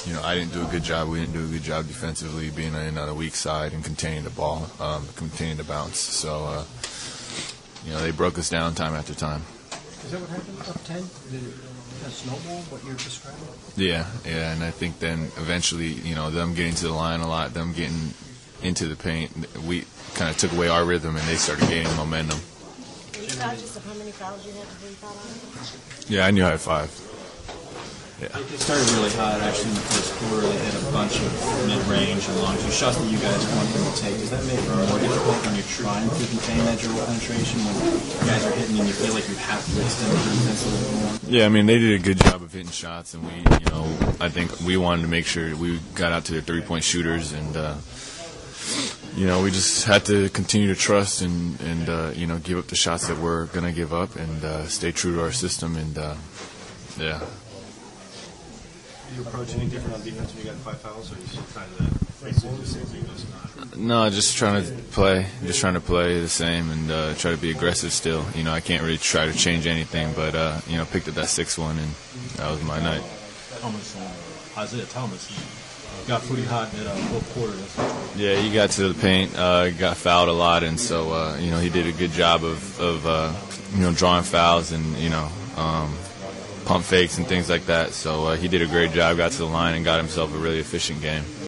I didn't do a good job. We didn't do a good job defensively, being on the weak side and containing the ball, containing the bounce. So, they broke us down time after time. Is that what happened up 10? Did it snowball, what you're describing? Yeah, and I think then eventually, them getting to the line a lot, them getting into the paint, we kind of took away our rhythm and they started gaining momentum. Were you conscious of how many fouls you had before you fouled out? Yeah, I knew I had 5. Yeah. It started really hot, actually, in the first quarter. They hit a bunch of mid-range and long two shots that you guys wanted to take. Does that make it more difficult when you're trying to contain that dribble penetration when you guys are hitting and you feel like you have to extend the defense a little more? Yeah, they did a good job of hitting shots, and we, I think we wanted to make sure we got out to their three-point shooters, and we just had to continue to trust and give up the shots that we're going to give up and stay true to our system, and yeah. Do you approach any different on defense when you got 5 fouls, or are you still trying to basically the same thing goes on? No, just trying to play the same and try to be aggressive still. I can't really try to change anything, but picked up that 6th one, and that was my night. Isaiah Thomas got pretty hot in that fourth quarter. Yeah, he got to the paint, got fouled a lot, and so he did a good job of drawing fouls and pump fakes and things like that. So he did a great job, got to the line, and got himself a really efficient game.